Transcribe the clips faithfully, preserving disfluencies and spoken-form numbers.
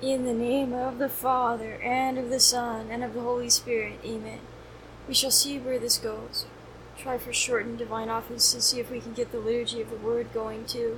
In the name of the Father, and of the Son, and of the Holy Spirit. Amen. We shall see where this goes. Try for shortened divine office and see if we can get the liturgy of the Word going too.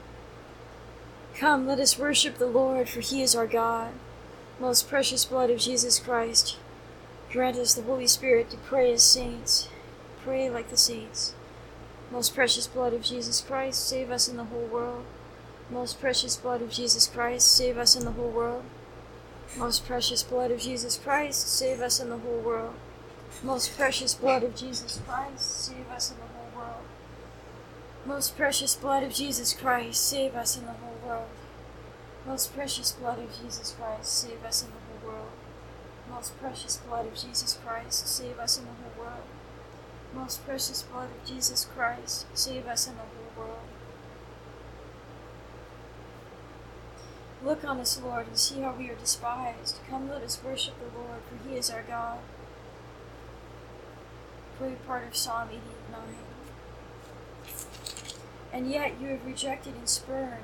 Come, let us worship the Lord, for he is our God. Most precious blood of Jesus Christ, grant us the Holy Spirit to pray as saints. Pray like the saints. Most precious blood of Jesus Christ, save us in the whole world. Most precious blood of Jesus Christ, save us in the whole world. Most precious blood of Jesus Christ, save us in the whole world. Most precious blood of Jesus Christ, save us in the whole world. Most precious blood of Jesus Christ, save us in the whole world. Most precious blood of Jesus Christ, save us in the whole world. Most precious blood of Jesus Christ, save us in the whole world. Most precious blood of Jesus Christ, save us in the whole world. Look on us, Lord, and see how we are despised. Come, let us worship the Lord, for he is our God. Pray part of Psalm eighty-nine. And yet you have rejected and spurned.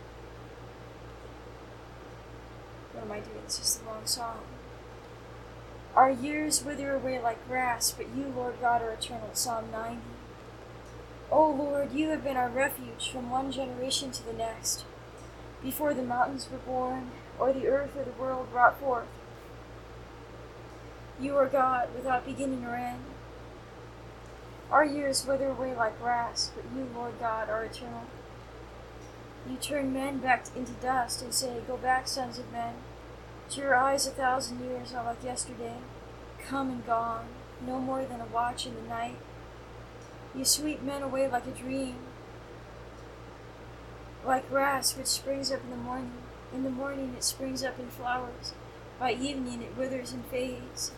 What am I doing? This is the wrong song. Our years wither away like grass, but you, Lord God, are eternal. Psalm ninety. O Lord, you have been our refuge from one generation to the next. Before the mountains were born, or the earth or the world brought forth. You are God, without beginning or end. Our years wither away like grass, but you, Lord God, are eternal. You turn men back into dust and say, Go back, sons of men. To your eyes a thousand years are like yesterday, come and gone, no more than a watch in the night. You sweep men away like a dream, like grass which springs up in the morning. In the morning it springs up in flowers. By evening it withers and fades.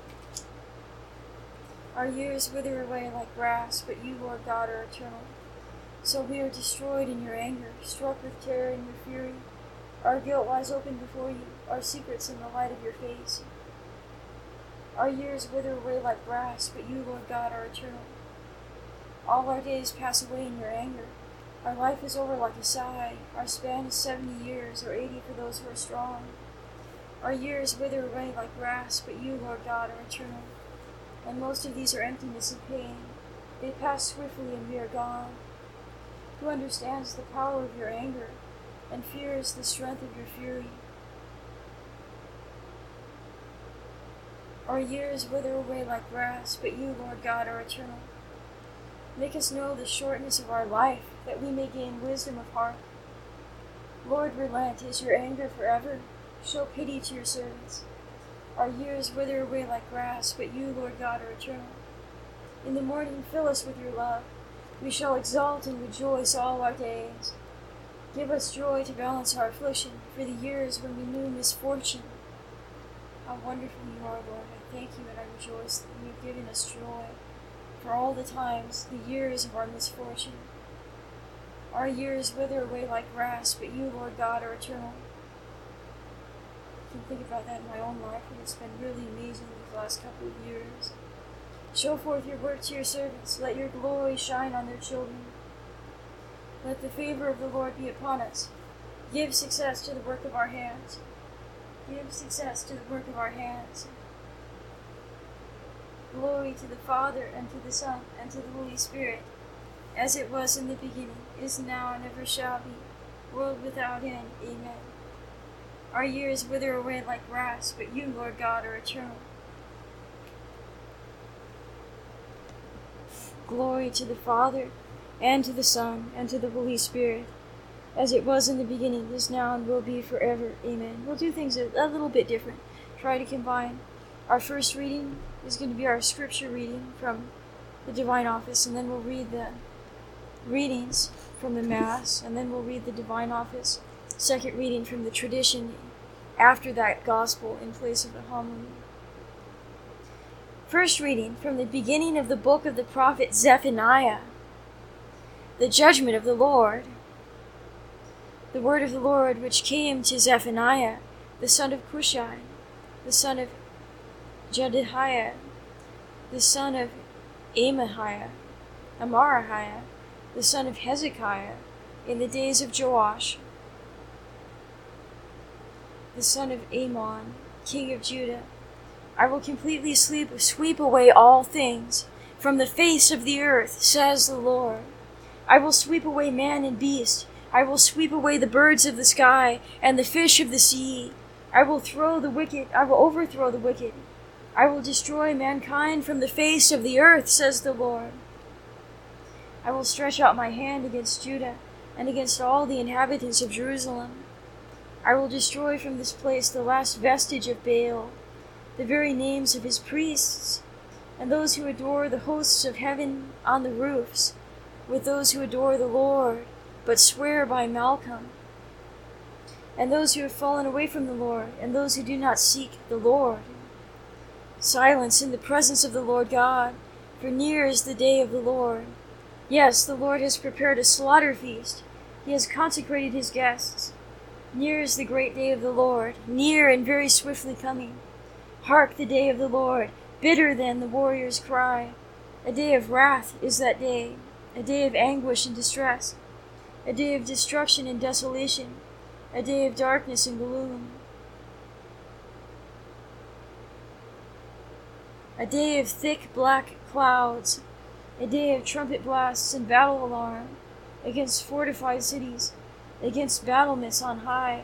Our years wither away like grass, but you, Lord God, are eternal. So we are destroyed in your anger, struck with terror in your fury. Our guilt lies open before you, our secrets in the light of your face. Our years wither away like grass, but you, Lord God, are eternal. All our days pass away in your anger. Our life is over like a sigh. Our span is seventy years, or eighty for those who are strong. Our years wither away like grass, but you, Lord God, are eternal. And most of these are emptiness and pain. They pass swiftly and we are gone. Who understands the power of your anger, and fears the strength of your fury? Our years wither away like grass, but you, Lord God, are eternal. Make us know the shortness of our life, that we may gain wisdom of heart. Lord, relent. Is your anger forever? Show pity to your servants. Our years wither away like grass, but you, Lord God, are eternal. In the morning fill us with your love. We shall exult and rejoice all our days. Give us joy to balance our affliction, for the years when we knew misfortune. How wonderful you are, Lord. I thank you and I rejoice that you have given us joy for all the times, the years of our misfortune. Our years wither away like grass, but you, Lord God, are eternal. I can think about that in my own life, and it's been really amazing these last couple of years. Show forth your work to your servants. Let your glory shine on their children. Let the favor of the Lord be upon us. Give success to the work of our hands. Give success to the work of our hands. Glory to the Father, and to the Son, and to the Holy Spirit, as it was in the beginning, is now, and ever shall be, world without end. Amen. Our years wither away like grass, but you, Lord God, are eternal. Glory to the Father, and to the Son, and to the Holy Spirit, as it was in the beginning, is now, and will be forever. Amen. We'll do things a, a little bit different. Try to combine. Our first reading is going to be our scripture reading from the Divine Office, and then we'll read the readings from the Mass, and then we'll read the Divine Office, second reading from the tradition, after that Gospel in place of the homily. First reading from the beginning of the book of the prophet Zephaniah. The judgment of the Lord. The word of the Lord which came to Zephaniah, the son of Cushai, the son of Jedediah, the son of Amahiah, Amarahiah, the son of Hezekiah, in the days of Joash, the son of Ammon, king of Judah. I will completely sleep, sweep away all things from the face of the earth, says the Lord. I will sweep away man and beast. I will sweep away the birds of the sky and the fish of the sea. I will throw the wicked, I will overthrow the wicked. I will destroy mankind from the face of the earth, says the Lord. I will stretch out my hand against Judah and against all the inhabitants of Jerusalem. I will destroy from this place the last vestige of Baal, the very names of his priests, and those who adore the hosts of heaven on the roofs, with those who adore the Lord, but swear by Malcham, and those who have fallen away from the Lord, and those who do not seek the Lord. Silence in the presence of the Lord God, for near is the day of the Lord. Yes, the Lord has prepared a slaughter feast. He has consecrated his guests. Near is the great day of the Lord, near and very swiftly coming. Hark, the day of the Lord, bitter than the warrior's cry. A day of wrath is that day, a day of anguish and distress, a day of destruction and desolation, a day of darkness and gloom. A day of thick black clouds, a day of trumpet blasts and battle alarm against fortified cities, against battlements on high.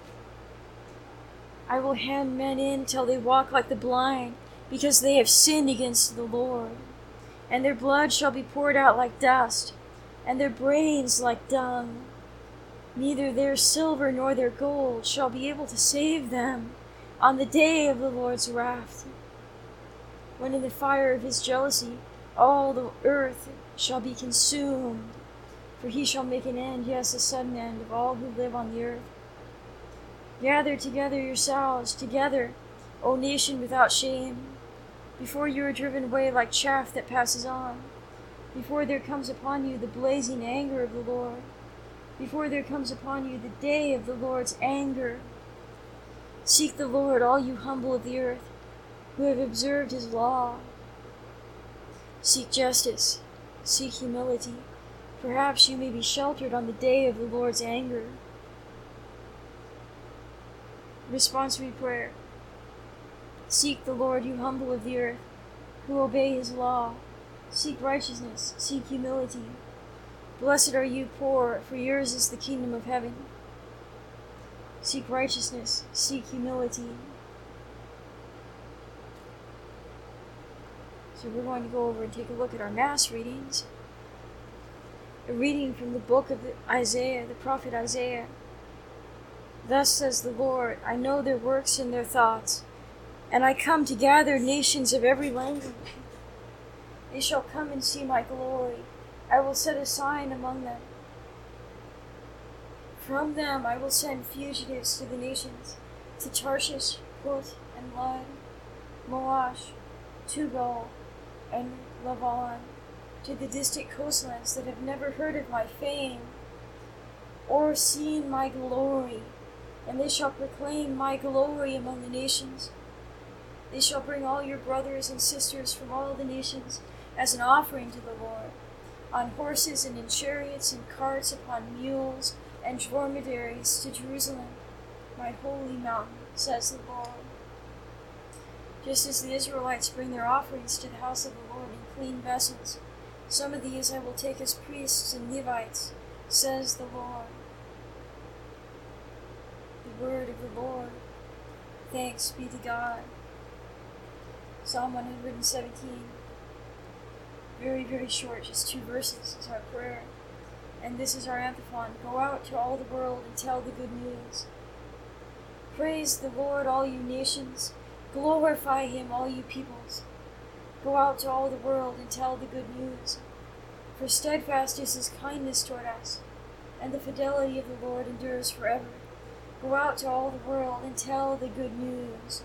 I will hem men in till they walk like the blind, because they have sinned against the Lord. And their blood shall be poured out like dust, and their brains like dung. Neither their silver nor their gold shall be able to save them on the day of the Lord's wrath, when in the fire of his jealousy all the earth shall be consumed. For he shall make an end, yes, a sudden end, of all who live on the earth. Gather together yourselves, together, O nation without shame, before you are driven away like chaff that passes on, before there comes upon you the blazing anger of the Lord, before there comes upon you the day of the Lord's anger. Seek the Lord, all you humble of the earth, who have observed his law. Seek justice, seek humility. Perhaps you may be sheltered on the day of the Lord's anger. Responsory prayer. Seek the Lord, you humble of the earth, who obey his law. Seek righteousness, seek humility. Blessed are you poor, for yours is the kingdom of heaven. Seek righteousness, seek humility. So we're going to go over and take a look at our Mass readings. A reading from the book of Isaiah, the prophet Isaiah. Thus says the Lord, I know their works and their thoughts, and I come to gather nations of every language. They shall come and see my glory. I will set a sign among them. From them I will send fugitives to the nations, to Tarshish, Put, and Lud, Moash, Tubal, and Lavan, to the distant coastlands that have never heard of my fame, or seen my glory, and they shall proclaim my glory among the nations. They shall bring all your brothers and sisters from all the nations as an offering to the Lord, on horses and in chariots and carts, upon mules and dromedaries, to Jerusalem, my holy mountain, says the Lord. Just as the Israelites bring their offerings to the house of the Lord in clean vessels, some of these I will take as priests and Levites, says the Lord. The word of the Lord. Thanks be to God. Psalm one hundred seventeen. Very, very short, just two verses is our prayer. And this is our antiphon. Go out to all the world and tell the good news. Praise the Lord, all you nations. Glorify him, all you peoples. Go out to all the world and tell the good news. For steadfast is his kindness toward us, and the fidelity of the Lord endures forever. Go out to all the world and tell the good news.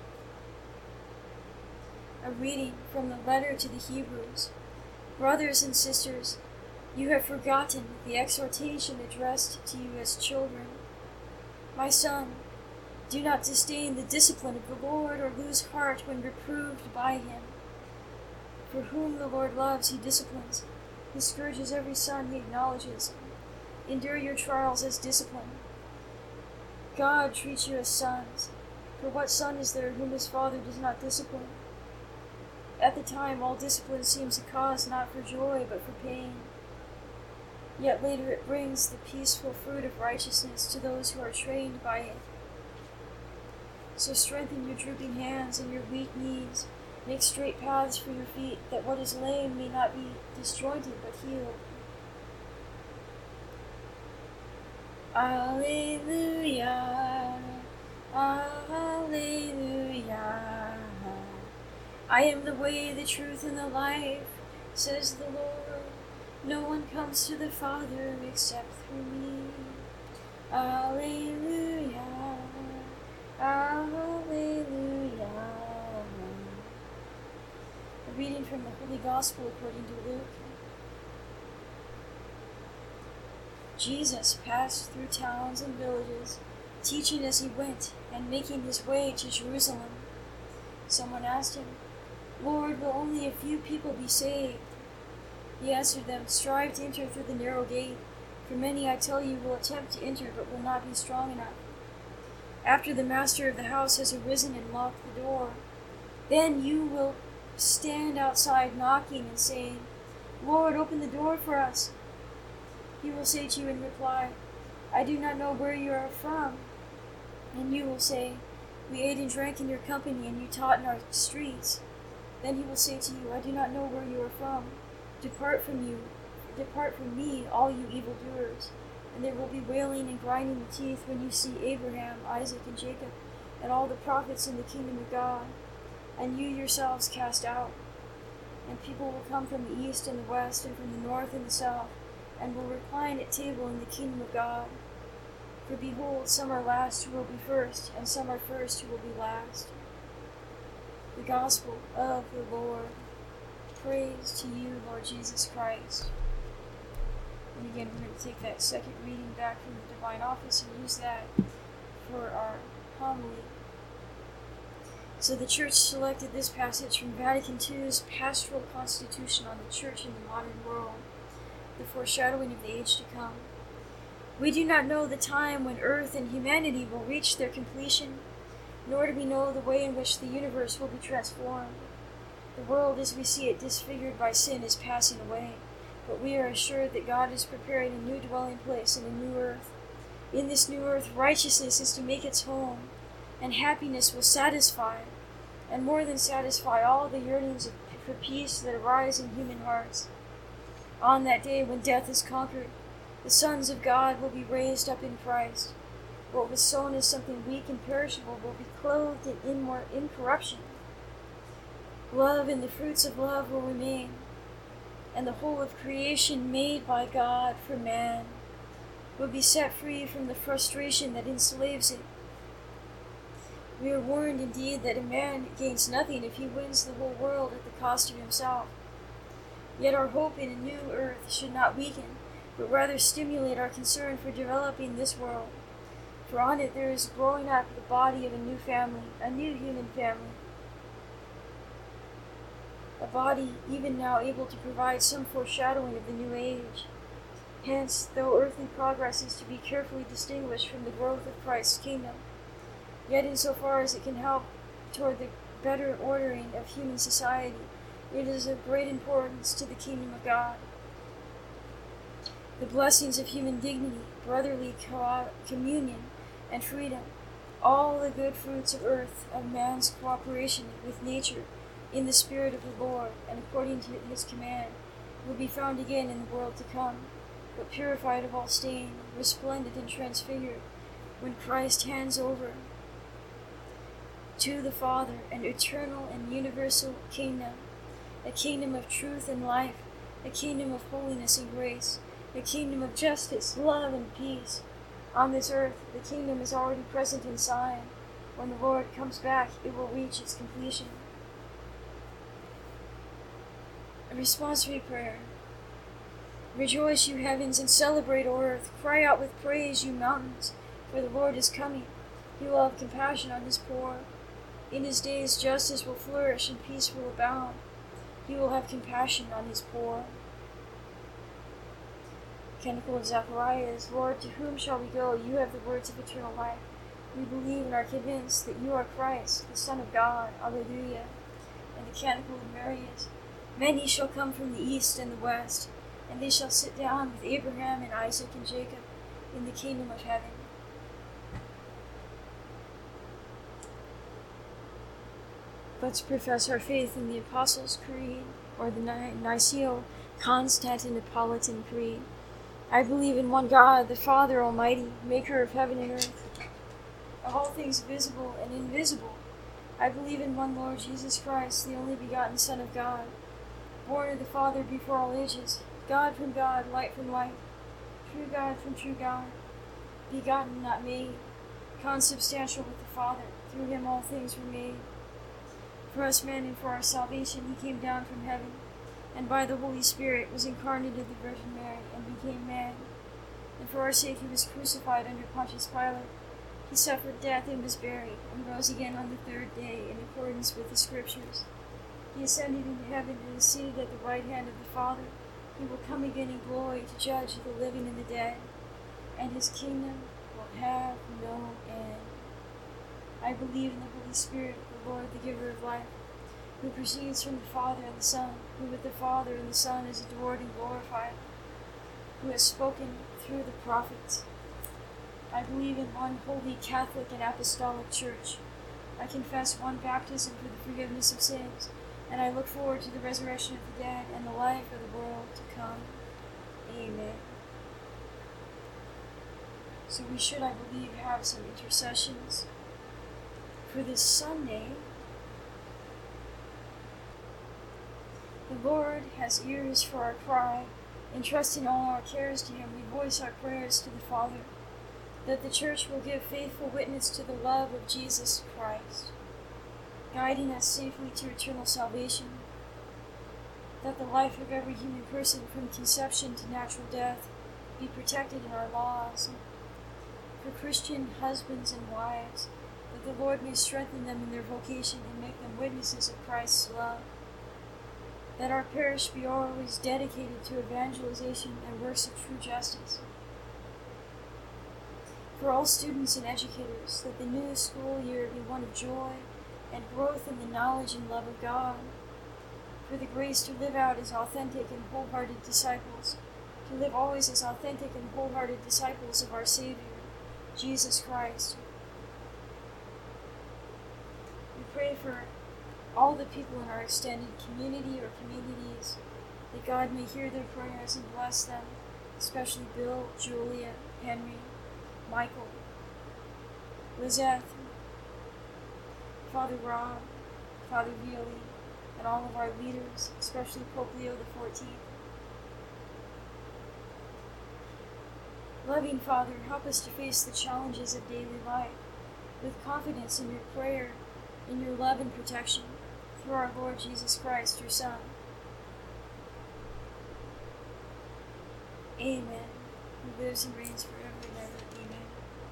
A reading from the letter to the Hebrews. Brothers and sisters, you have forgotten the exhortation addressed to you as children. My son, do not disdain the discipline of the Lord or lose heart when reproved by him. For whom the Lord loves, he disciplines. He scourges every son he acknowledges. Endure your trials as discipline. God treats you as sons, for what son is there whom his father does not discipline? At the time, all discipline seems a cause not for joy, but for pain. Yet later it brings the peaceful fruit of righteousness to those who are trained by it. So strengthen your drooping hands and your weak knees. Make straight paths for your feet, that what is lame may not be disjointed, but healed. Alleluia, Alleluia. I am the way, the truth, and the life, says the Lord. No one comes to the Father except through me. Alleluia, Alleluia. A reading from the Holy Gospel according to Luke. Jesus passed through towns and villages, teaching as he went and making his way to Jerusalem. Someone asked him, "Lord, will only a few people be saved?" He answered them, "Strive to enter through the narrow gate, for many, I tell you, will attempt to enter but will not be strong enough. After the master of the house has arisen and locked the door, then you will stand outside knocking and saying, 'Lord, open the door for us.' He will say to you in reply, 'I do not know where you are from.' And you will say, 'We ate and drank in your company, and you taught in our streets.' Then he will say to you, 'I do not know where you are from. Depart from you, depart from me, all you evildoers.' And there will be wailing and grinding of teeth when you see Abraham, Isaac, and Jacob, and all the prophets in the kingdom of God, and you yourselves cast out. And people will come from the east and the west, and from the north and the south, and will recline at table in the kingdom of God. For behold, some are last who will be first, and some are first who will be last." The Gospel of the Lord. Praise to you, Lord Jesus Christ. And again, we're going to take that second reading back from the Divine Office and use that for our homily. So the Church selected this passage from Vatican two's Pastoral Constitution on the Church in the Modern World, the foreshadowing of the age to come. "We do not know the time when earth and humanity will reach their completion, nor do we know the way in which the universe will be transformed. The world as we see it disfigured by sin is passing away, but we are assured that God is preparing a new dwelling place in a new earth. In this new earth, righteousness is to make its home, and happiness will satisfy, and more than satisfy, all the yearnings of, for peace that arise in human hearts. On that day when death is conquered, the sons of God will be raised up in Christ. What was sown as something weak and perishable will be clothed in immor- incorruption. Love and the fruits of love will remain, and the whole of creation made by God for man will be set free from the frustration that enslaves it. We are warned indeed that a man gains nothing if he wins the whole world at the cost of himself. Yet our hope in a new earth should not weaken, but rather stimulate our concern for developing this world. For on it there is growing up the body of a new family, a new human family. A body even now able to provide some foreshadowing of the new age. Hence, though earthly progress is to be carefully distinguished from the growth of Christ's kingdom, yet insofar as it can help toward the better ordering of human society, it is of great importance to the kingdom of God. The blessings of human dignity, brotherly co- communion, and freedom, all the good fruits of earth, of man's cooperation with nature, in the Spirit of the Lord, and according to his command, will be found again in the world to come, but purified of all stain, resplendent and transfigured, when Christ hands over to the Father an eternal and universal kingdom, a kingdom of truth and life, a kingdom of holiness and grace, a kingdom of justice, love, and peace. On this earth, the kingdom is already present in sign. When the Lord comes back, it will reach its completion. A responsory prayer. Rejoice, you heavens, and celebrate, O earth. Cry out with praise, you mountains, for the Lord is coming. He will have compassion on his poor. In his days justice will flourish and peace will abound. He will have compassion on his poor. Canticle of Zechariah is, Lord, to whom shall we go? You have the words of eternal life. We believe and are convinced that you are Christ, the Son of God. Alleluia. And the canticle of Mary is, many shall come from the east and the west, and they shall sit down with Abraham and Isaac and Jacob in the kingdom of heaven. Let's profess our faith in the Apostles' Creed, or the Niceno-Constantinopolitan Creed. I believe in one God, the Father Almighty, maker of heaven and earth, of all things visible and invisible. I believe in one Lord Jesus Christ, the only begotten Son of God, born of the Father before all ages, God from God, light from light, true God from true God, begotten, not made, consubstantial with the Father. Through him all things were made. For us men and for our salvation he came down from heaven, and by the Holy Spirit was incarnate of the Virgin Mary, and became man. And for our sake he was crucified under Pontius Pilate. He suffered death and was buried, and rose again on the third day in accordance with the Scriptures. He ascended into heaven and is seated at the right hand of the Father. He will come again in glory to judge the living and the dead, and his kingdom will have no end. I believe in the Holy Spirit, the Lord, the giver of life, who proceeds from the Father and the Son, who with the Father and the Son is adored and glorified, who has spoken through the prophets. I believe in one holy Catholic and Apostolic Church. I confess one baptism for the forgiveness of sins, and I look forward to the resurrection of the dead and the life of the world to come. Amen. So we should, I believe, have some intercessions for this Sunday. The Lord has ears for our cry. Entrusting all our cares to him, we voice our prayers to the Father, that the Church will give faithful witness to the love of Jesus Christ, guiding us safely to eternal salvation, that the life of every human person from conception to natural death be protected in our laws, for Christian husbands and wives, that the Lord may strengthen them in their vocation and make them witnesses of Christ's love, that our parish be always dedicated to evangelization and works of true justice, for all students and educators, that the new school year be one of joy and growth in the knowledge and love of God, for the grace to live out as authentic and wholehearted disciples, to live always as authentic and wholehearted disciples of our Savior, Jesus Christ. We pray for all the people in our extended community or communities, that God may hear their prayers and bless them, especially Bill, Julia, Henry, Michael, Lizette, Father Rob, Father Violi, and all of our leaders, especially Pope Leo the fourteenth. Loving Father, help us to face the challenges of daily life with confidence in your prayer, in your love and protection, through our Lord Jesus Christ, your Son. Amen. Who lives and reigns forever and ever. Amen.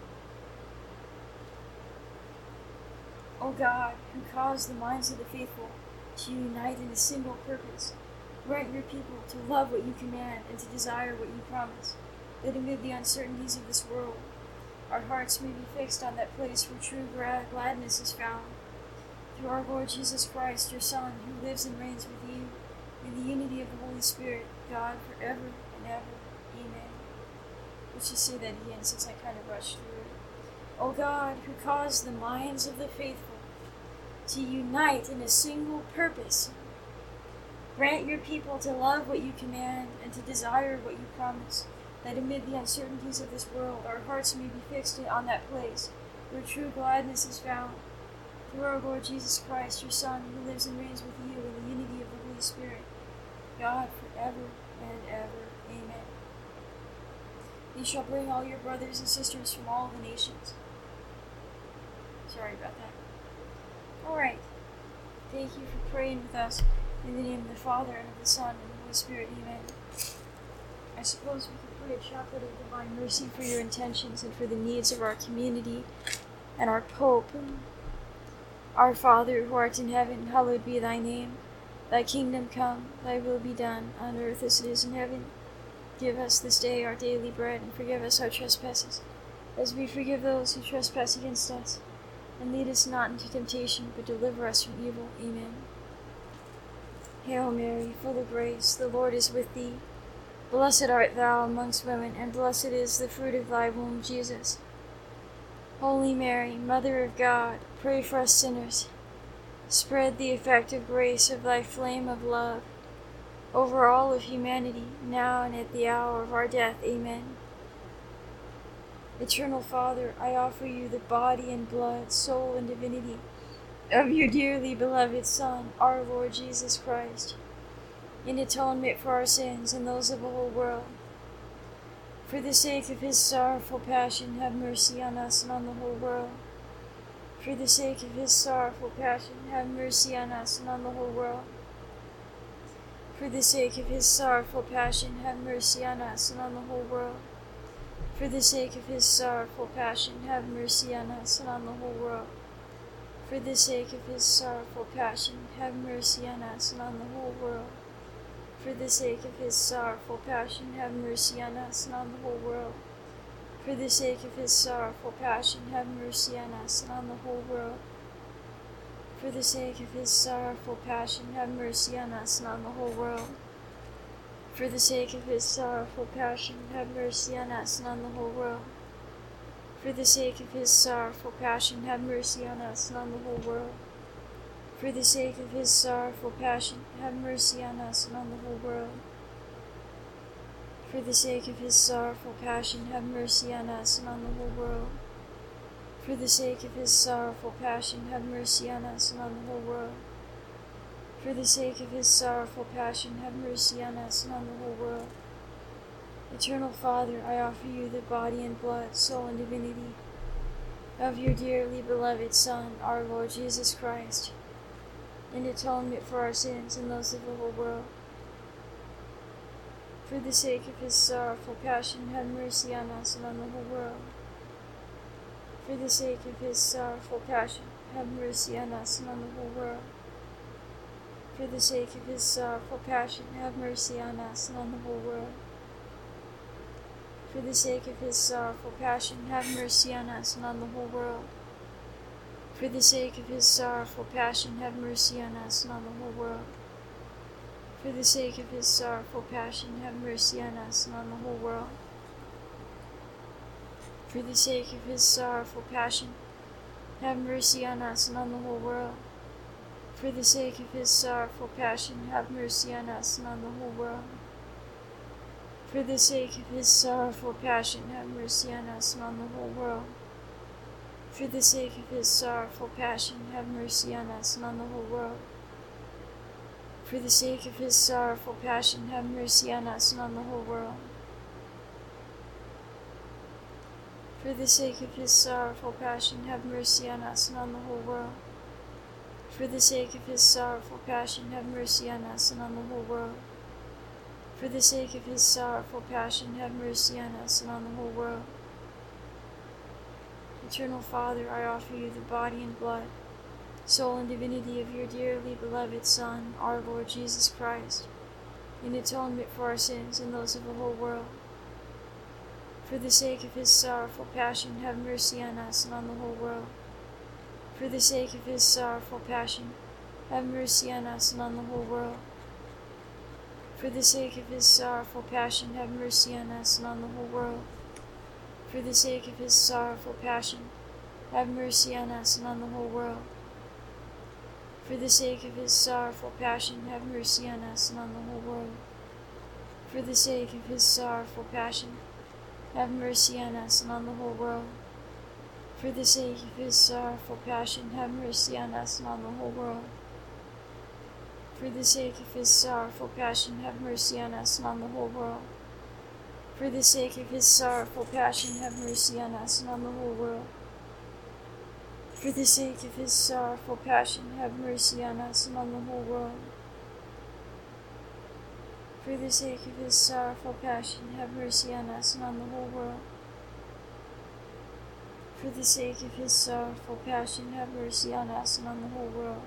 O God, who caused the minds of the faithful to unite in a single purpose, grant your people to love what you command and to desire what you promise, that amid the uncertainties of this world, our hearts may be fixed on that place where true gladness is found. Through our Lord Jesus Christ, your Son, who lives and reigns with you in the unity of the Holy Spirit, God, forever and ever. Amen. Let's just say that again, since I kind of rushed through it. O God, who caused the minds of the faithful to unite in a single purpose, grant your people to love what you command and to desire what you promise, that amid the uncertainties of this world, our hearts may be fixed on that place where true gladness is found. Through our Lord Jesus Christ, your Son, who lives and reigns with you in the unity of the Holy Spirit, God, forever and ever. Amen. You shall bring all your brothers and sisters from all the nations. Sorry about that. Alright. Thank you for praying with us. In the name of the Father, and of the Son, and of the Holy Spirit. Amen. I suppose we can pray a chaplet of divine mercy for your intentions and for the needs of our community and our Pope. Our Father, who art in heaven, hallowed be thy name. Thy kingdom come, thy will be done, on earth as it is in heaven. Give us this day our daily bread, and forgive us our trespasses, as we forgive those who trespass against us. And lead us not into temptation, but deliver us from evil. Amen. Hail Mary, full of grace, the Lord is with thee. Blessed art thou amongst women, and blessed is the fruit of thy womb, Jesus. Holy Mary, Mother of God, pray for us sinners. Spread the effective grace of thy flame of love over all of humanity, now and at the hour of our death. Amen. Eternal Father, I offer you the body and blood, soul and divinity of your dearly beloved Son, our Lord Jesus Christ, in atonement for our sins and those of the whole world. For the sake of his sorrowful passion, have mercy on us and on the whole world. For the sake of his sorrowful passion, have mercy on us and on the whole world. For the sake of his sorrowful passion, have mercy on us and on the whole world. For the sake of his sorrowful passion, have mercy on us and on the whole world. For the sake of his sorrowful passion, have mercy on us and on the whole world. For the sake of his sorrowful passion, have mercy on us and on the whole world. For the sake of his sorrowful passion, have mercy on us and on the whole world. For the sake of his sorrowful passion, have mercy on us and on the whole world. For the sake of his sorrowful passion, have mercy on us and on the whole world. For the sake of his sorrowful passion, have mercy on us and on the whole world. For the sake of his sorrowful passion, have mercy on us and on the whole world. For the sake of his sorrowful passion, have mercy on us and on the whole world. For the sake of his sorrowful passion, have mercy on us and on the whole world. For the sake of his sorrowful passion, have mercy on us and on the whole world. Eternal Father, I offer you the body and blood, soul and divinity of your dearly beloved Son, our Lord Jesus Christ, in atonement for our sins and those of the whole world. For the sake of his sorrowful passion, have mercy on us and on the whole world. For the sake of his sorrowful passion, have mercy on us and on the whole world. For the sake of his sorrowful passion, have mercy on us and on the whole world. For the sake of his sorrowful passion, have mercy on us and on the whole world. For the sake of his sorrowful passion, have mercy on us and on the whole world. For the sake of his sorrowful passion, have mercy on us and on the whole world. For the sake of his sorrowful passion, have mercy on us and on the whole world. For the sake of his sorrowful passion, have mercy on us and on the whole world. For the sake of his sorrowful passion, have mercy on us and on the whole world. For the sake of his sorrowful passion, have mercy on us and on the whole world. For the sake of his sorrowful passion, have mercy on us and on the whole world. For the sake of his sorrowful passion, have mercy on us and on the whole world. For the sake of his sorrowful passion, have mercy on us and on the whole world. For the sake of his sorrowful passion, have mercy on us and on the whole world. Eternal Father, I offer you the body and blood, soul and divinity of your dearly beloved Son, our Lord Jesus Christ, in atonement for our sins and those of the whole world. For the sake of his sorrowful passion, have mercy on us and on the whole world. For the sake of his sorrowful passion, have mercy on us and on the whole world. For the sake of his sorrowful passion, have mercy on us and on the whole world. For the sake of his sorrowful passion, have mercy on us and on the whole world. For the sake of his sorrowful passion, have mercy on us and on the whole world. For the sake of his sorrowful passion, have mercy on us and on the whole world. For the sake of his sorrowful passion, have mercy on us and on the whole world. For the sake of his sorrowful passion, have mercy on us and on the whole world. For the sake of his sorrowful passion, have mercy on us and on the whole world. For the sake of his sorrowful passion, have mercy on us and on the whole world. For the sake of his sorrowful passion, have mercy on us and on the whole world. For the sake of his sorrowful passion, have mercy on us and on the whole world.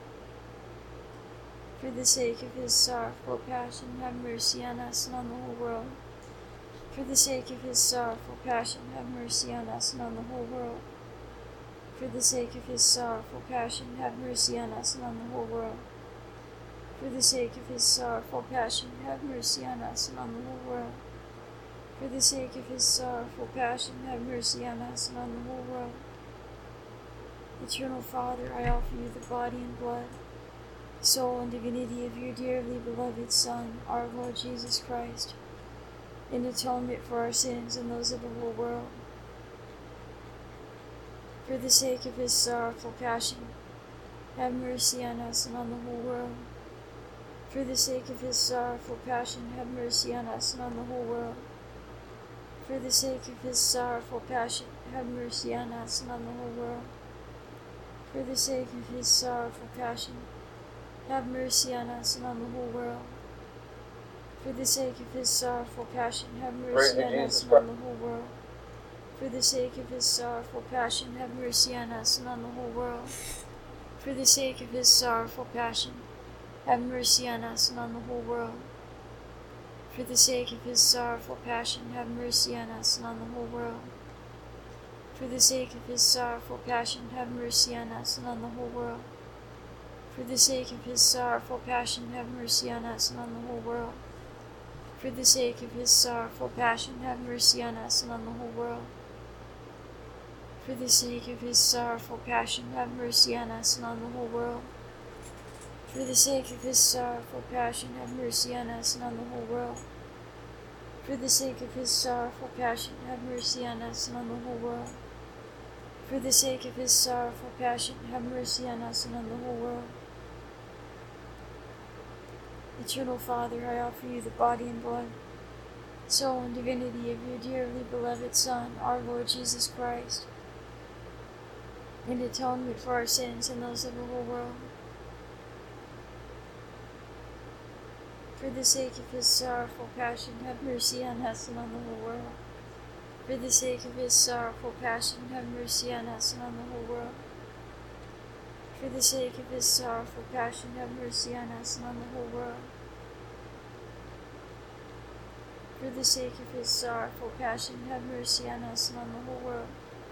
For the sake of his sorrowful passion, have mercy on us and on the whole world. For the sake of his sorrowful passion, have mercy on us and on the whole world. For the sake of his sorrowful passion, have mercy on us and on the whole world. For the sake of his sorrowful passion, have mercy on us and on the whole world. For the sake of his sorrowful passion, have mercy on us and on the whole world. Eternal Father, I offer you the body and blood, soul and divinity of your dearly beloved Son, our Lord Jesus Christ, in atonement for our sins and those of the whole world. For the sake of his sorrowful passion, have mercy on us and on the whole world. For the sake of his sorrowful passion, have mercy on us and on the whole world. For the sake of his sorrowful passion, have mercy on us and on the whole world. For the sake of his sorrowful passion, have mercy on us and on the whole world. For the sake of his sorrowful passion, have mercy on us and on the whole world. For the sake of his sorrowful passion, have mercy on us and on the whole world. For the sake of his sorrowful passion, have mercy on us and on the whole world. For the sake of his sorrowful passion, have mercy on us and on the whole world. For the sake of his sorrowful passion, have mercy on us and on the whole world. For the sake of his sorrowful passion, have mercy on us and on the whole world. For the sake of his sorrowful passion, have mercy on us and on the whole world. For the sake of his sorrowful passion, have mercy on us and on the whole world. For the sake of his sorrowful passion, have mercy on us and on the whole world. For the sake of his sorrowful passion, have mercy on us and on the whole world. For the sake of his sorrowful passion, have mercy on us and on the whole world. Eternal Father, I offer you the body and blood, soul and divinity of your dearly beloved Son, our Lord Jesus Christ, in atonement for our sins and those of the whole world. For the sake of his sorrowful passion, have mercy on us and on the whole world. For the sake of his sorrowful passion, have mercy on us and on the whole world. For the sake of his sorrowful passion, have mercy on us and on the whole world. For the sake of his sorrowful passion, have mercy on us and on the whole world.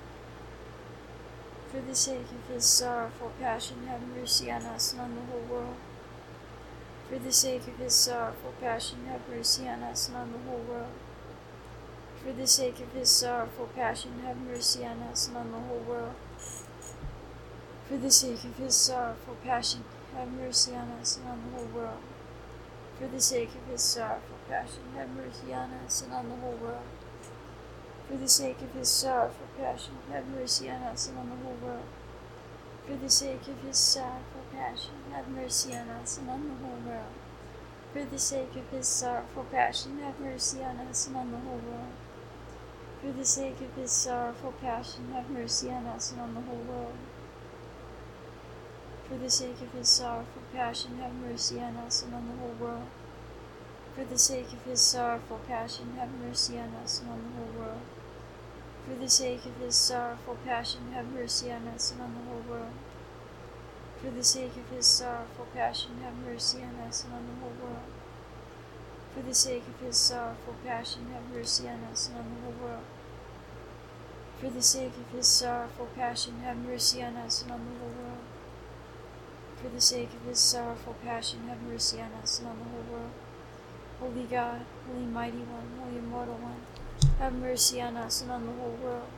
For the sake of his sorrowful passion, have mercy on us and on the whole world. For the sake of his sorrowful passion, have mercy on us and on the whole world. For the sake of his sorrowful passion, have mercy on us and on the whole world. For the sake of his sorrowful passion, have mercy on us and on the whole world. For the sake of his sorrowful passion, have mercy on us and on the whole world. For the sake of his sorrowful passion, have mercy on us and on the whole world. For the sake of his sorrowful passion, have mercy on us and on the whole world. For the sake of his sorrowful passion, have mercy on us and on the whole world. For the sake of his sorrowful passion, have mercy on us and on the whole world. For the sake of his sorrowful passion, have mercy on us and on the whole world. For the sake of his sorrowful passion, have mercy on us and on the whole world. For the sake of his sorrowful passion, have mercy on us and on the whole world. For the sake of his sorrowful passion, have mercy on us and on the whole world. For the sake of his sorrowful passion, have mercy on us and on the whole world. For the sake of his sorrowful passion, have mercy on us and on the whole world. For the sake of his sorrowful passion, have mercy on us and on the whole world. Holy God, Holy Mighty One, Holy Immortal One, have mercy on us and on the whole world.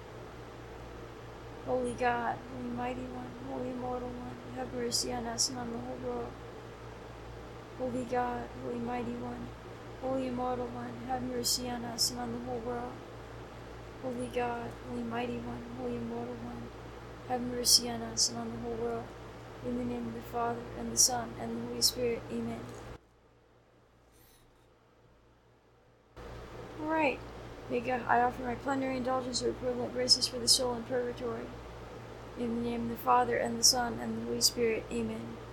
Holy God, Holy Mighty One, Holy Immortal One, have mercy on us and on the whole world. Holy God, Holy Mighty One, Holy Immortal One, have mercy on us and on the whole world. Holy God, Holy Mighty One, Holy Immortal One, have mercy on us and on the whole world. In the name of the Father, and the Son, and the Holy Spirit. Amen. Alright. May God, I offer my plenary indulgence or equivalent graces for the soul in purgatory. In the name of the Father, and the Son, and the Holy Spirit. Amen.